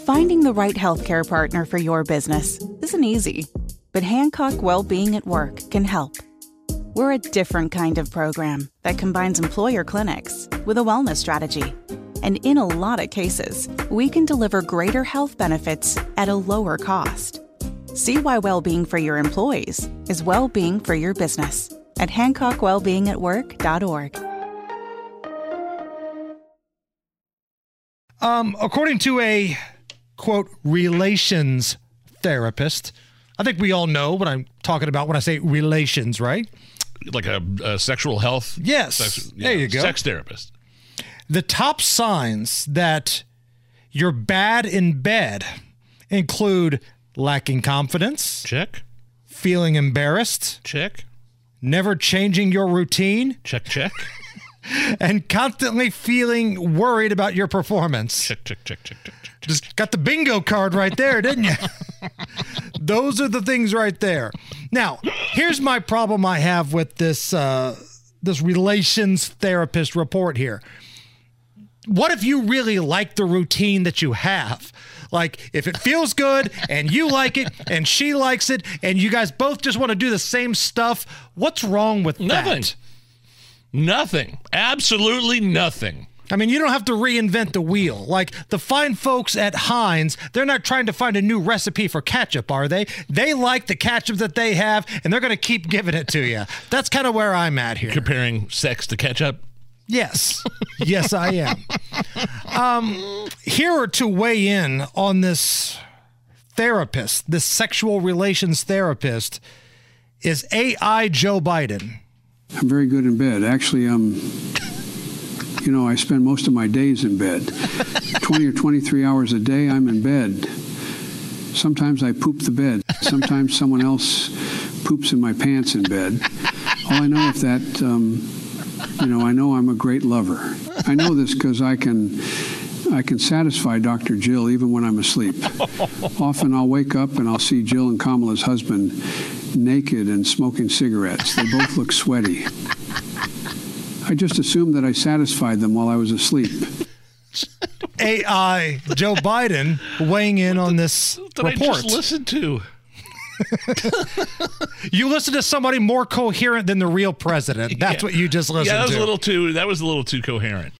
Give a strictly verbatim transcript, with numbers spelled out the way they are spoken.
Finding the right healthcare partner for your business isn't easy, but Hancock Wellbeing at Work can help. We're a different kind of program that combines employer clinics with a wellness strategy. And in a lot of cases, we can deliver greater health benefits at a lower cost. See why well-being for your employees is well-being for your business at hancock wellbeing at work dot org. Um, according to a, quote, relations therapist, I think we all know what I'm talking about when I say relations, right? Like a, a sexual health? Yes. Sex, there know, you go. Sex therapist. The top signs that you're bad in bed include lacking confidence. Check. Feeling embarrassed. Check. Never changing your routine. Check, check. And constantly feeling worried about your performance. Check, check, check, check, check, check. Just got the bingo card right there, didn't you? Those are the things right there. Now, here's my problem I have with this uh, this relations therapist report here. What if you really like the routine that you have? Like, if it feels good and you like it and she likes it and you guys both just want to do the same stuff, what's wrong with Nothing. that? Nothing. Absolutely nothing. I mean, you don't have to reinvent the wheel. Like, the fine folks at Heinz, they're not trying to find a new recipe for ketchup, are they? They like the ketchup that they have, and they're going to keep giving it to you. That's kind of where I'm at here. Comparing sex to ketchup? Yes. Yes, I am. Um, here to weigh in on this therapist, this sexual relations therapist, is A I Joe Biden. I'm very good in bed. Actually, um, you know, I spend most of my days in bed. twenty or twenty-three hours a day, I'm in bed. Sometimes I poop the bed. Sometimes someone else poops in my pants in bed. All I know is that, um, you know, I know I'm a great lover. I know this because I can, I can satisfy Doctor Jill even when I'm asleep. Often I'll wake up and I'll see Jill and Kamala's husband naked and smoking cigarettes. They both look sweaty. I just assumed that I satisfied them while I was asleep. A I Joe Biden weighing in on this that report. I just listened to. You listen to somebody more coherent than the real president. That's Yeah. what you just listened to. Yeah, that was to. a little too. That was a little too coherent.